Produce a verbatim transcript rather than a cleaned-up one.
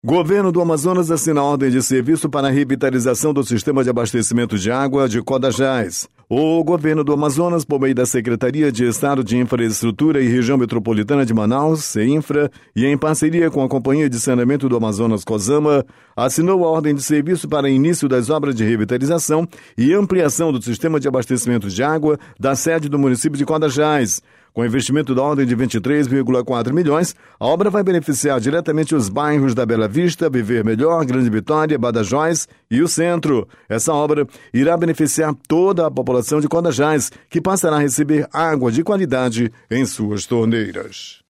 Governo do Amazonas assina ordem de serviço para a revitalização do sistema de abastecimento de água de Codajás. O Governo do Amazonas, por meio da Secretaria de Estado de Infraestrutura e Região Metropolitana de Manaus, CEINFRA, e em parceria com a Companhia de Saneamento do Amazonas, COSAMA, assinou a ordem de serviço para início das obras de revitalização e ampliação do sistema de abastecimento de água da sede do município de Codajás. Com investimento da ordem de vinte e três vírgula quatro milhões, a obra vai beneficiar diretamente os bairros da Bela Vista, Viver Melhor, Grande Vitória, Badajoz e o Centro. Essa obra irá beneficiar toda a população de Codajás, que passará a receber água de qualidade em suas torneiras.